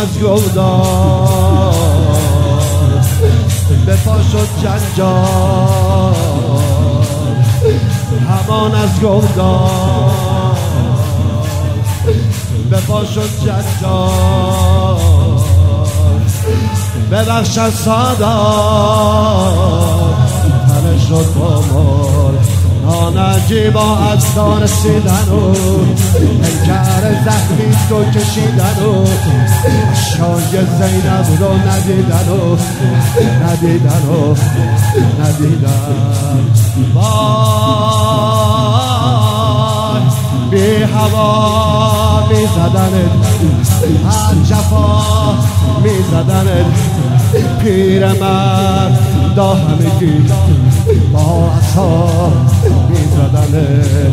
از گلدار به پا شد جنجال، همان از گلدار به پا شد جنجال. ببخشد سادات همه شد با مال، نانجیبا از دار رسیدن و انکر زخمی تو کشیدن و شای زینب رو ندیدن و ندیدن و ندیدن. وای بی هوا می زدنت، هر جفا می زدنت، پیرمرد دا همگی با عصا می زدنت.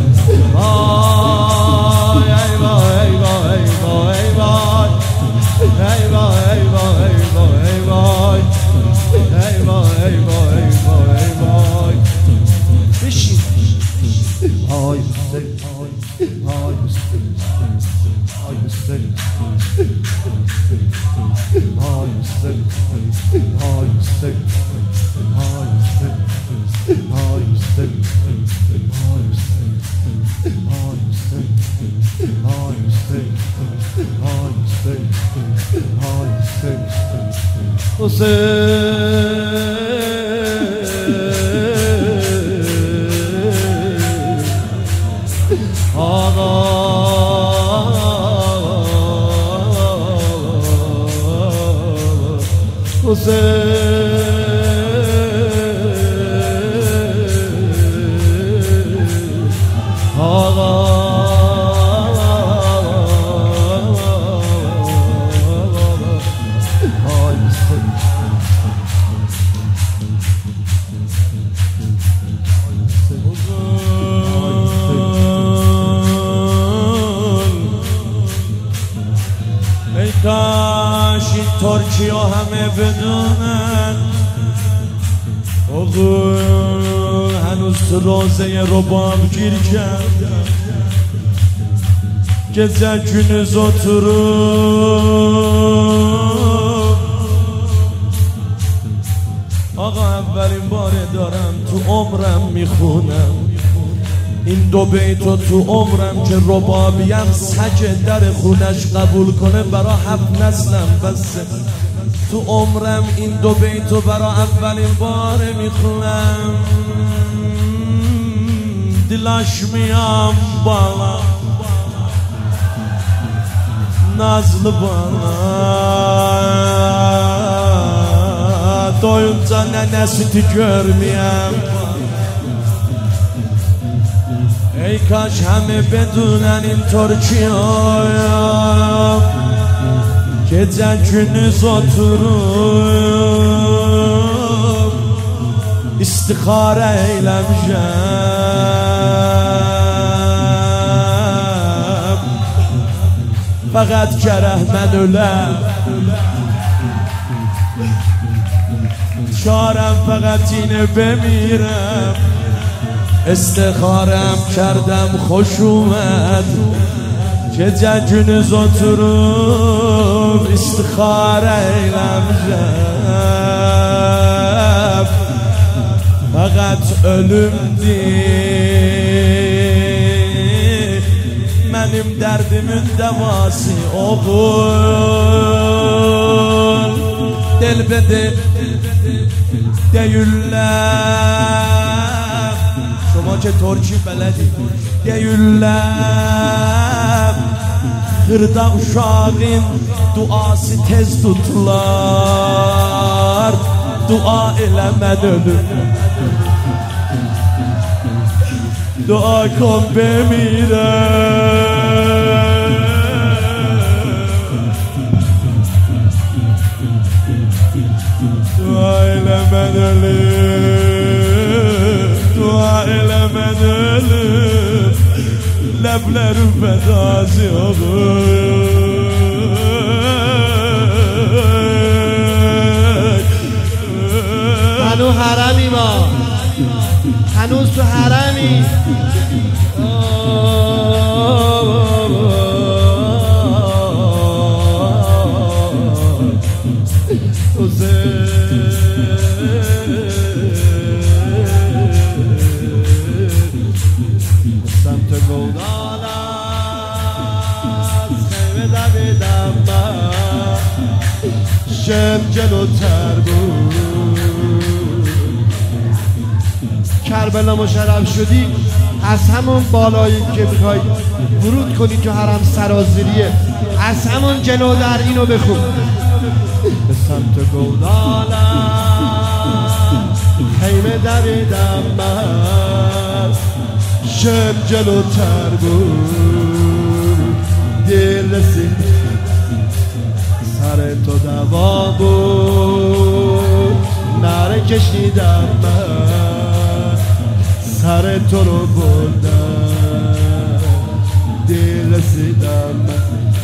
وای ای وای ای وای ای وای ای وای ای وای ای وای ای وای ای وای ای وای ای وای ای وای. بشین وای وای ای کاش این ترکیا همه بدونن اغل هنوز تو روزه رباب گیر کردن gece gündüz oturup آقا اولین باره دارم تو عمرم میخونم این دو بیتو تو عمرم که ربابیم سگ در خونش قبول کنه برا 7 نسلم بسه. تو عمرم این دو بیتو برا اولین باره میخونم دلاش میام بالا nazlı bana doyunca nenesini görmeyem. Ey kaç همه بدونن این ترکیه gece gündüz oturup istihare eylemişem. Fakat kereh mən öləm çarem fakat yine bemirem. استخارم کردم خوش اومد gece gündüz oturup istihare eylemişem. Fakat ölümdür benim derdimin devası oğul. Delbede deyirlər şoma که ترکی بلدی deyirlər xırda uşağın duası tez tutular. Dua eləməd ölüm dua kın bemirəm. Dua eləməd ölüm dua eləməd ölüm ləblərim fədası olur. هنوز حرمی ما هنوز تو حرمی سمت گودال از خیمه دویدم من شم جلوتر بود کربلا مشرف شدی از همون بالایی که میخوای ورود کنی تو حرم سرازیریه از همون جلو در اینو بخون به سمت گودالم خیمه دویدم من شم جلوتر بود دیر رسید سر تو دوا بود نره کشیدم من سر تو رو بردم دیر رسیدم من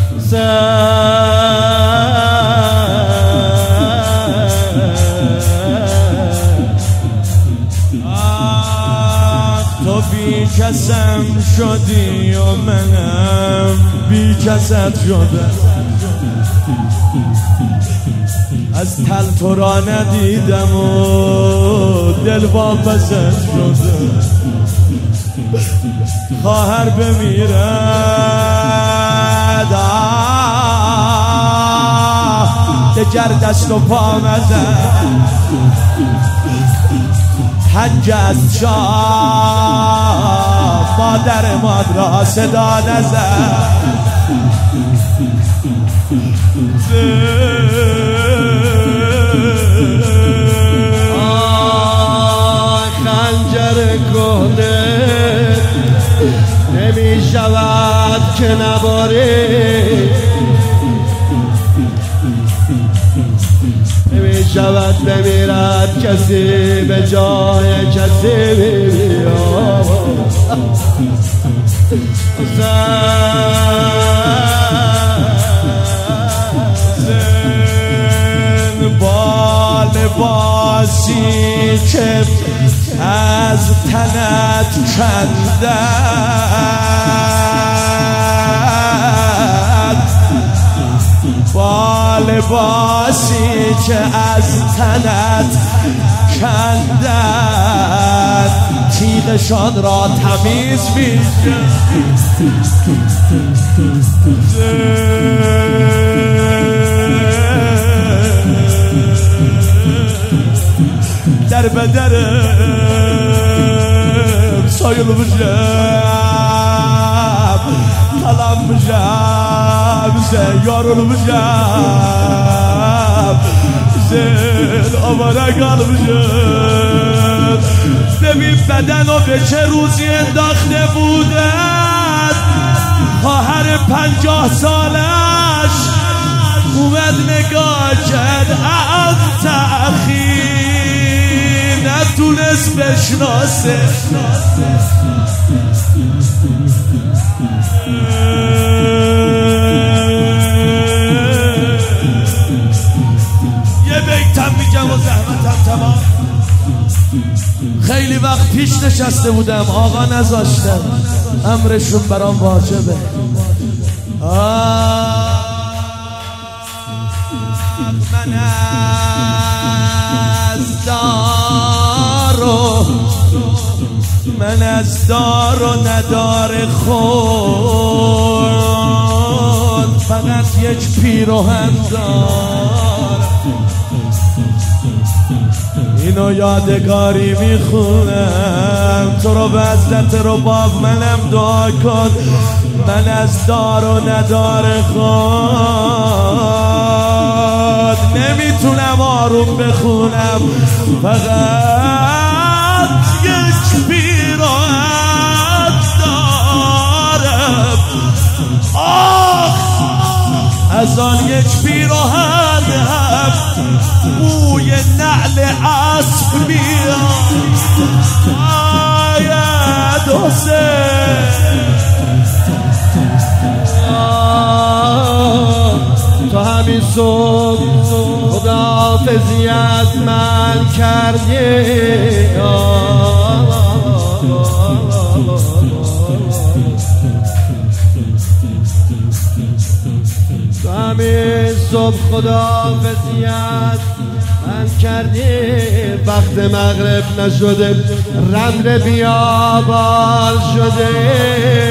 تو بی کسم شدی و منم بی کست شدم از تل تو را ندیدم و دل واپست شده خواهر بمیرد دگر دست و پا مزد حج از شاه مادر ماد را صدا نزد خنجر کهنه نمی شود که نباره نمی شود بمیرد کسی به جای کسی بیاد با لباسی که از تنت کندد با لباسی که از تنت کندد تیغشان را تمیز میشه در بدرم سایل بشم طلب بشم سیارل بشم زل آوارگال بشم ببین بدن و به چه روزی انداخته بودن خواهر 50 سالش اومد نگاه کرد از تأخیر نتونست بشناسه یه بیتم میگم و زحمتم تمام خیلی وقت پیش نشسته بودم آقا نذاشتم امرشون برام واجبه من از دار و ندار خود فقط یک پیراهن دارم اینو یادگاری میخونم تو رو به عزت رو باب منم دعا کن من از دار و ندار خود نمیتونم آروم بخونم فقط یک پیراهن دارم از آن یک پیراهن هم بوی نعل اسب میاد آید حسین تو همین صبح خداحافظی از من کردی تو همین صبح خداحافظی از من کردی وقت مغرب نشده رمل بیابان شده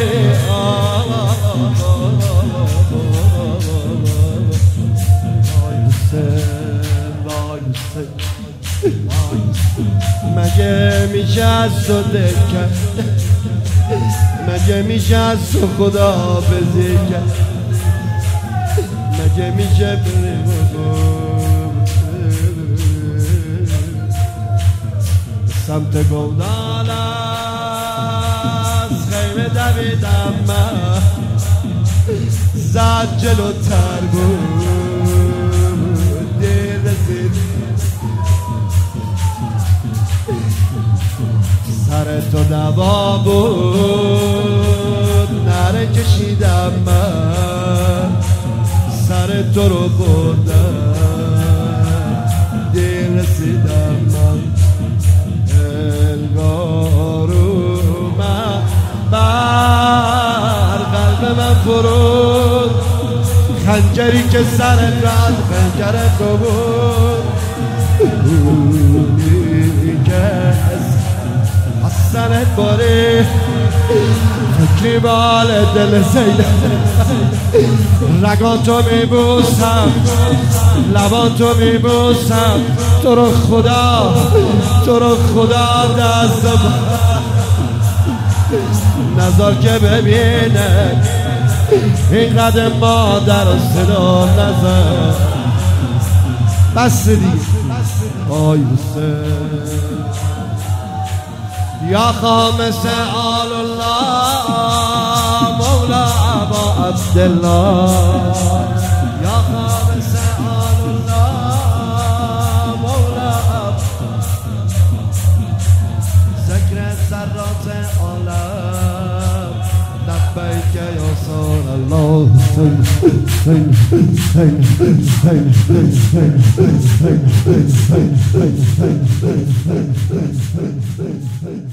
مگه میشه از تو دکر مگه میشه از تو خدا بذکر مگه میشه سمت گودال از خیمه دویدم من زد جلوتر بود دیر رسید سر تو دوا بود نره کشیدم من سر تو رو بردم دیر رسیدم من انگار اومد بر قلب من فرود خنجری که سر رد خنجر تو بود که از سرت باره فکری بال دل زیده رگان تو میبوسم لبان تو میبوسم تو رو خدا دست نظر که ببینه اینقدر مادر و صدا نزن بس دیگه آی حسین یا خامس آل الله مولا ابا عبدالله یا خامس آل الله مولا ذکر ذرات عالم لبیک یا رسول الله